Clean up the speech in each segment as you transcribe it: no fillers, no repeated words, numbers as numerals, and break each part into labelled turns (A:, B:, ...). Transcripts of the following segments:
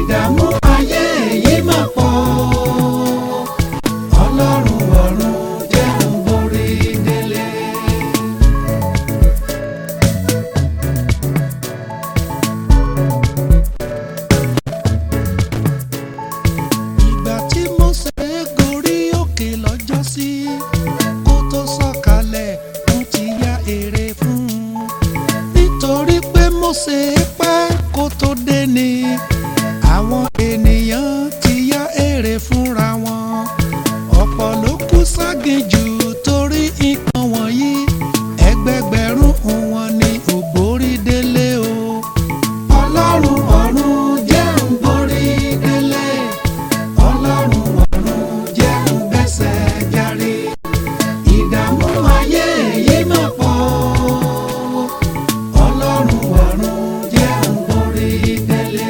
A: ìdààmú ayé yìí mà pọ̀, Ọlọ́run ọ̀run jẹ́ n borí délé. Ìgbà tí Mósè gorí òkè lọ́jọ́sí, kó tó sọ̀kalẹ̀ wọ́n ti ya ère fún un. Nítorí pé Mósè pẹ́ kó tó dé ni àwọn ènìyàn ti ya ère fúnra wọn. Ọ̀pọ̀ ló kú ságinjù torí nǹkan wọ̀nyí, ẹgbẹgbẹ̀rún wọn ni ò borí délé o. Ọlọ́run ọ̀run jẹ́ n borí délé, Ọlọ́run ọ̀run jẹ́ n bẹ́sẹ̀ járe. Ìdààmú ayé yìí mà pọ̀, Ọlọ́run ọ̀run jẹ́ n borí délé.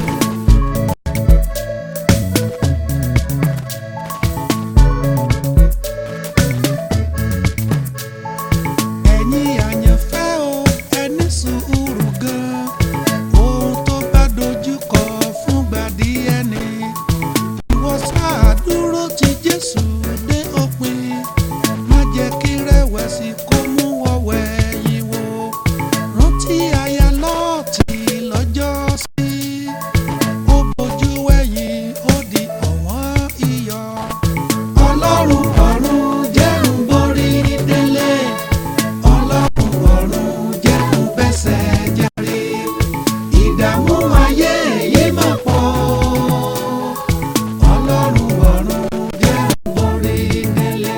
A: Ẹ̀yin àyànfẹ́ o, ẹ ní sùúrù gan. Ohun tó bá dojúkọ fúngbà díẹ̀ ni. Ìwọ sáà dúró ti Jésù dé òpin. Má jẹ́ kí rẹ̀wẹ̀sì kó mú ọ wẹ̀yìn wò. Rántí aya Lọ́ọ̀tì lọ́jọ́sí. Ó bojú wẹ̀yìn, ó di ọ̀wọ́n iyọ̀. Ọlọ́run ọ̀run jẹ́ n borí délé, Ọlọ́run ọ̀run jẹ́ n bẹ́sẹ̀ járe. Ìdààmú ayé yìí mà pọ̀, Ọlọ́run ọ̀run jẹ́ n borí délé.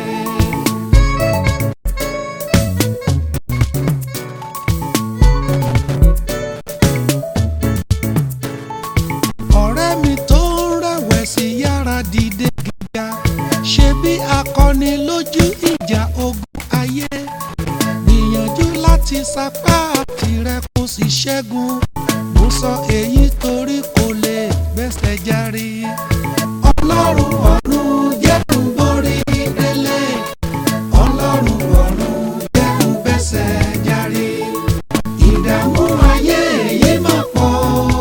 A: Ọ̀rẹ́ mi tó ń rẹ̀wẹ̀sì yára dìde gíga, ṣe bí akọni lójú ìjà ogun ayé. Gbìyànjú láti sapá tirẹ̀ kó sì ṣẹ́gun. Mo sọ èyí torí kò lè bẹ́sẹ̀ járe. Ọlọ́run ọ̀run jẹ́ n borí délé, Ọlọ́run ọ̀run jẹ́ n bẹ́sẹ̀ járe. Ìdààmú ayé yìí mà pọ̀,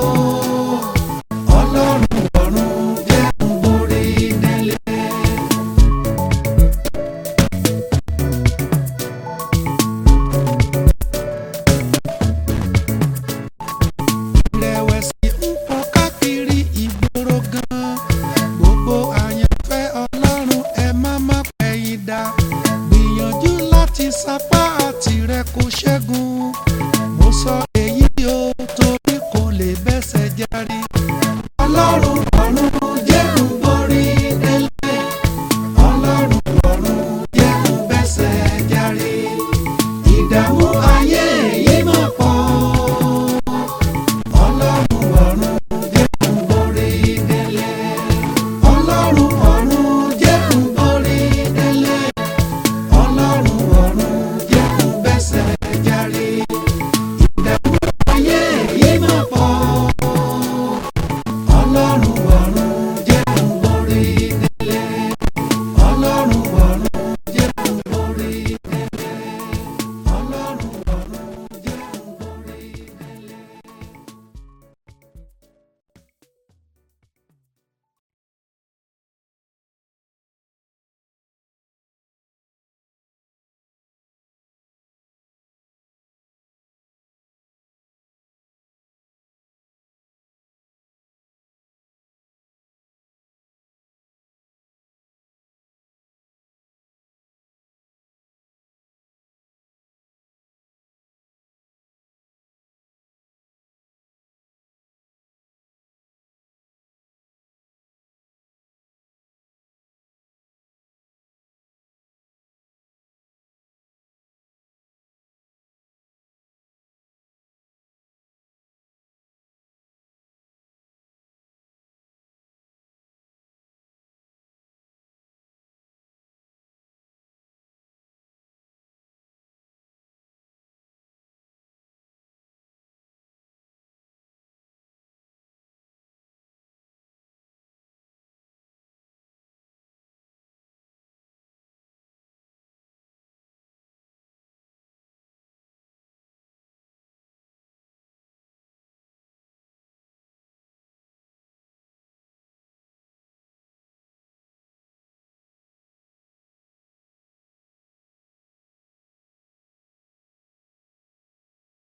A: Ọlọ́run ọ̀run jẹ́ n borí délé. Ìrẹ̀wẹ̀sì ń pọ̀ káàkiri ìgboro gan. Gbogbo àyànfẹ́ Ọlọ́run ẹ má pẹ̀yìn dà. Gbìyànjú láti sapá tirẹ̀ kó ṣẹ́gun. Mo sọ èyí o torí kò lè bẹ́sẹ̀ járe. Ọlọ́run